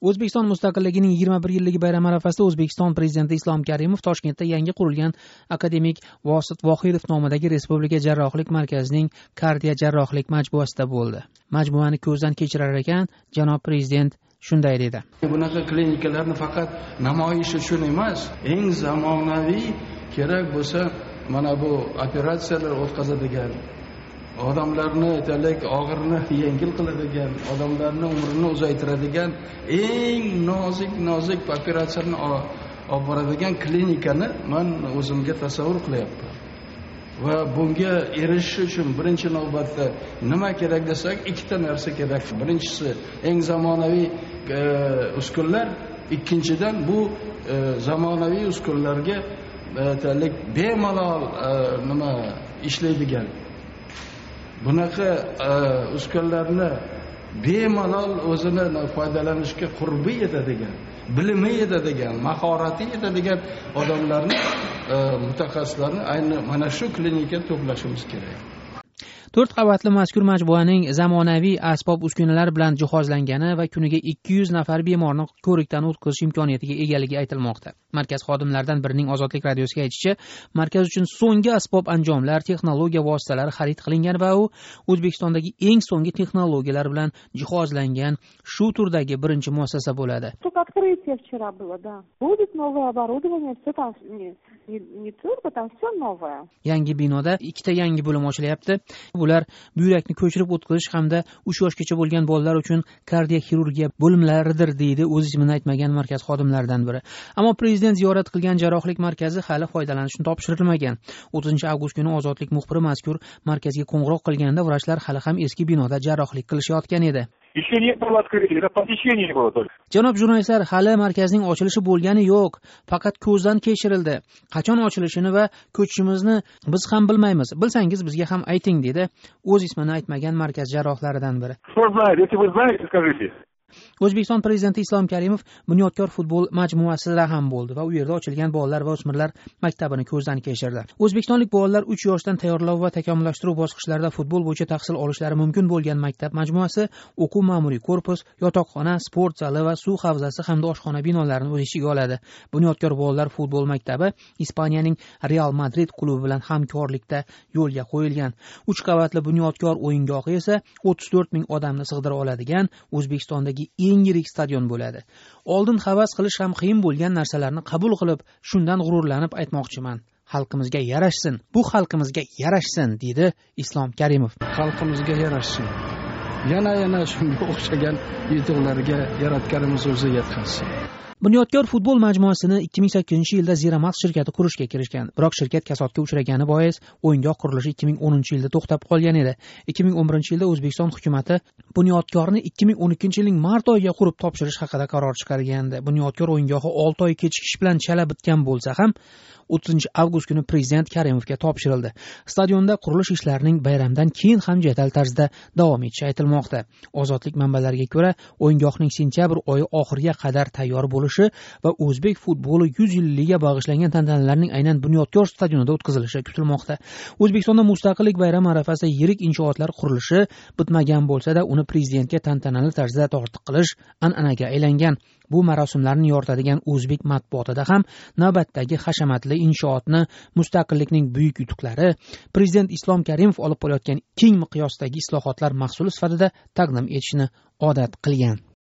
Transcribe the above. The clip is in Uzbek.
O'zbekiston mustaqilligining 21 yilligi bayrami arafasida O'zbekiston Prezidenti Islom Karimov Toshkentda yangi qurilgan Akademik Vosit Vohidov nomidagi Respublika jarrohlik markazining kardiya jarrohlik majmuasida bo'ldi. Majmuani ko'zdan kechirar ekan, janob prezident shunday dedi. Bunaqa klinikalarni faqat namoyish uchun emas, eng zamonaviy kerak bo'lsa mana bu operatsiyalar o'tkazadigan, odamlarni aytaylik og'irni yengil qiladigan, odamlarni umrini uzaytiradigan, eng nozik operatsiyani olib boradigan klinikani men o'zimga tasavvur qilyapman. Va bunga erishish uchun birinchi navbatda nima kerak desak, ikkita narsa kerak. Birinchisi eng zamonaviy uskunlar, ikkinchidan bu zamonaviy uskunlarga aytaylik bemalol ishlaydigan. Bunaqa uskunlarni bemalol o'zini foydalanishga qurbi yetadigan, bilimi yetadigan, mahorati yetadigan odamlarni, mutaxassislarni ayni mana shu klinikaga to'plashimiz kerak. 4 qavatli mazkur majmuaning zamonaviy asbob-uskunalar bilan jihozlangani va kuniga 200 nafar bemorni ko'rikdan o'tkazish imkoniyatiga egaligi aytilmoqda. Markaz xodimlaridan birining Ozodlik radiosiga aytishicha, markaz uchun so'nggi asbob-anjomlar, texnologiya vositalari xarid qilingan va u O'zbekistondagi eng so'nggi texnologiyalar bilan jihozlangan shu turdagi birinchi muassasa bo'ladi. Открытие вчера было, да. Будет новое оборудование, все там не только там все новое. Yangi binoda ikkita yangi bo'lim ochilyapti. Bular buyrakni ko'chirib o'tkazish hamda 3 yoshgacha bo'lgan bolalar uchun kardioxirurgiya bo'limlaridir, deydi o'z ismini aytmagan markaz xodimlaridan biri. Ammo prezident ziyorat qilgan jarrohlik markazi hali foydalanishga topshirilmagan. 30 avgust kuni Ozodlik muxbiri mazkur markazga qo'ng'iroq qilganda vrachlar hali ham eski binoda jarrohlik qilishayotgan edi. Еще не было открытия, посещение не было только. Janob jurnalistlar, hali markazning ochilishi bo'lgani yo'q, faqat ko'zdan kechirildi. Qachon ochilishini va ko'chishimizni biz ham bilmaymiz. Bilsangiz bizga ham ayting, dedi o'z ismini aytmagan markaz jarrohlaridan biri. Кто знает, если вы знаете, скажите. O'zbekiston Prezidenti Islom Karimov Bunyodkor futbol majmuasida ham bo'ldi va u yerda ochilgan bolalar va o'smirlar maktabini ko'zdan kechirdi. O'zbekistonlik bolalar 3 yoshdan tayyorlov va takomillashtiruv bosqichlarida futbol bo'yicha tahsil olishlari mumkin bo'lgan maktab majmuasi o'quv ma'muriy korpus, yotoqxona, sport zali va suv havzasi hamda oshxona binolarini o'z ichiga oladi. Bunyodkor bolalar futbol maktabi Ispaniyaning Real Madrid klubi bilan hamkorlikda yo'lga qo'yilgan. 3 qavatli Bunyodkor o'yingohi esa 34 ming odamni sig'dira oladigan O'zbekistondagi eng yirik stadion bo'ladi. Oldin havas qilish ham qiyin bo'lgan narsalarni qabul qilib, shundan g'ururlanib aytmoqchiman. Xalqimizga yarashsin. Bu xalqimizga yarashsin, dedi Islom Karimov. Xalqimizga yarashsin. Yana shunga o'xshagan yutuqlarga Yaratganimiz o'zi yetkazsin. Bunyodkor futbol majmuasini 2008-yilda Ziramax shirkati qurishga kirishgan. Biroq shirkat kasodga uchragani bois o'yingoh qurilishi 2010-yilda to'xtab qolgan edi. 2011-yilda O'zbekiston hukumatı Bunyodkorni 2012-yilning mart oyiga qurib topshirish haqida qaror chiqargandi. Bunyodkor o'yingohi 6 oy kechikish bilan chala bitgan bo'lsa ham 30 avgust kuni prezident Karimovga topshirildi. Stadionda qurilish ishlarining bayramdan keyin ham jadal tarzda davom etishi aytilmoqda. Ozodlik manbalariga ko'ra, o'yingohning sentyabr oyi oxiriga qadar tayyor bo'lishi va o'zbek futboli 100 yilligiga bag'ishlangan tantanalarning aynan Bunyodkor stadionida o'tkazilishi kutilmoqda. O'zbekistonda mustaqillik bayrami arafasida yirik inshootlar qurilishi bitmagan bo'lsa-da, uni prezidentga tantanali tarzda tortiq qilish an'anaga aylangan. Bu marosimlarni yoritadigan o'zbek matbuotida ham navbatdagi hashamatli inshootni mustaqillikning buyuk yutuqlari, prezident Islom Karimov olib borayotgan keng miqyosdagi islohotlar mahsuli sifatida taqdim etishni odat qilgan.